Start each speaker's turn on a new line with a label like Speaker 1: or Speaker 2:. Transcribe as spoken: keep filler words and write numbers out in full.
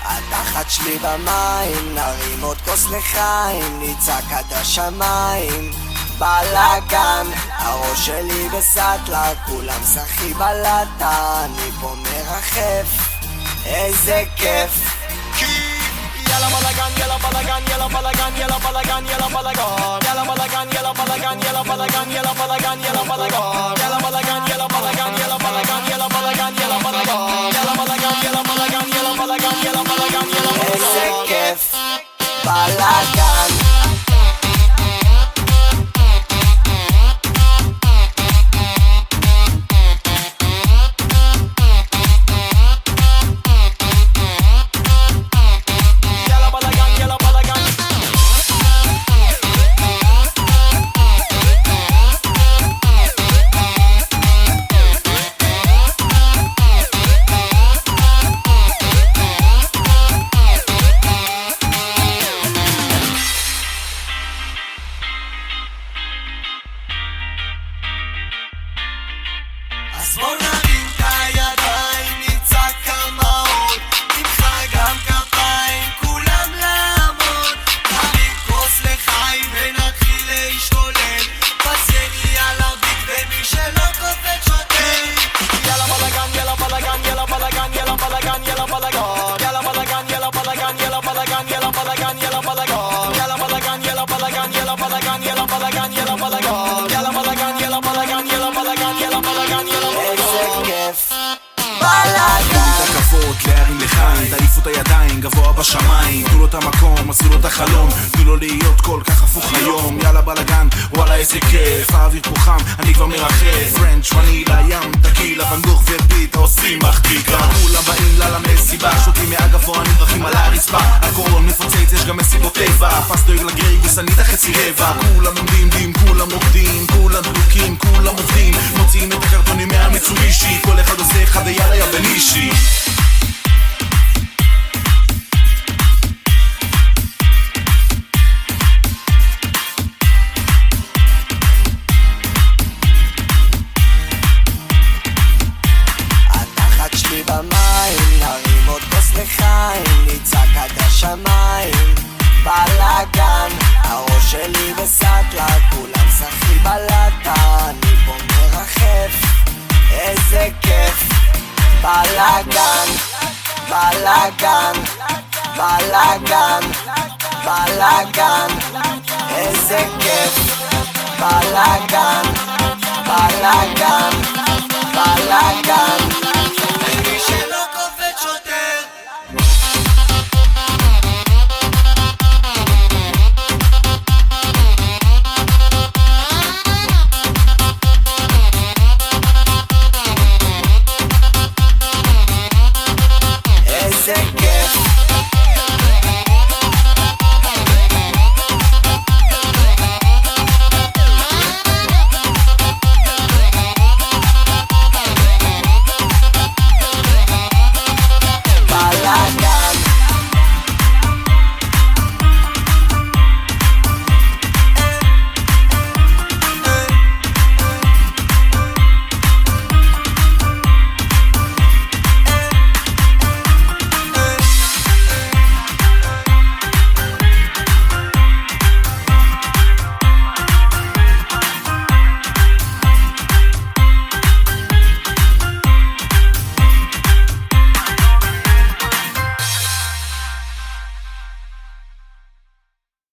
Speaker 1: התחת שלי במים, נרים עוד כוס לחיים, נצעק עד השמיים. בלאגן, הראש שלי בסטלה, כולם שחי בלטה, אני פה מרחף, איזה כיף.
Speaker 2: Yalla balagan, yalla balagan, yalla balagan, yalla balagan, yalla balagan, yalla balagan, yalla balagan, yalla balagan, yalla balagan, yalla balagan, yalla balagan, yalla balagan, yalla balagan, yalla balagan, yalla balagan, yalla balagan, yalla balagan, yalla balagan, yalla balagan, yalla balagan.
Speaker 1: איזה כיף, בלאגן.
Speaker 2: אז בוא נרים את הידיים, נצעק כמה עוד, נמחא גם כפיים, כולם לעמוד, נרים כוס לחיים ונתחיל להשתולל, בסצני על הביט ומי שלא קופץ שוטר. יאללה בלגן, יאללה בלגן, יאללה בלגן, יאללה בלגן, יאללה בלגן, יאללה בלגן, יאללה בלגן, יאללה בלגן, יאללה בלגן, יאללה בלגן, יאללה בלגן, יאללה בלגן, יאללה בלגן, יאללה בלגן, יאללה בלגן, יאללה בלגן, יאללה בלגן, יאללה בלגן, יאללה בלגן, יאללה
Speaker 1: איזה כיף, בלאגן.
Speaker 3: את הכבוד להרים לחיים, תעיפו את הידיים גבוה בשמיים, תנו לו את המקום, עשו לו את החלום, תנו לו להיות כל כך הפוך היום. יאללה בלגן, וואלה איזה כיף, האוויר פה חם, אני כבר מרחף, פרנץ' ונילה, ים, טקילה, בנדוך וביט, עושים מחתיקה, כולם באים לה למסיבה, שותים מהגבוה, נדרכים על הרצפה, הכל מפוצץ, יש גם מסיבות טבע, פס דואג לגריבוס, אני את החצי רבע, כולם עומדים דים, כולם רוקדים, כולם דלוקים, כולם עובדים, מוציאים את הקרטונים מהמיצובישי, כל אחד עושה אחד ויאללה יא בנישי.
Speaker 1: התחת שלי במים, נרים עוד כוס לחיים, נצעק עד השמיים. בלאגן, הראש שלי בסטלה, כולם שחי בלטה, אני פה מרחף, איזה כיף. בלאגן, בלאגן, בלאגן, בלאגן, איזה כיף. בלאגן, בלאגן, בלאגן,
Speaker 2: ומי שלא קופץ שוטר.
Speaker 1: איזה כיף.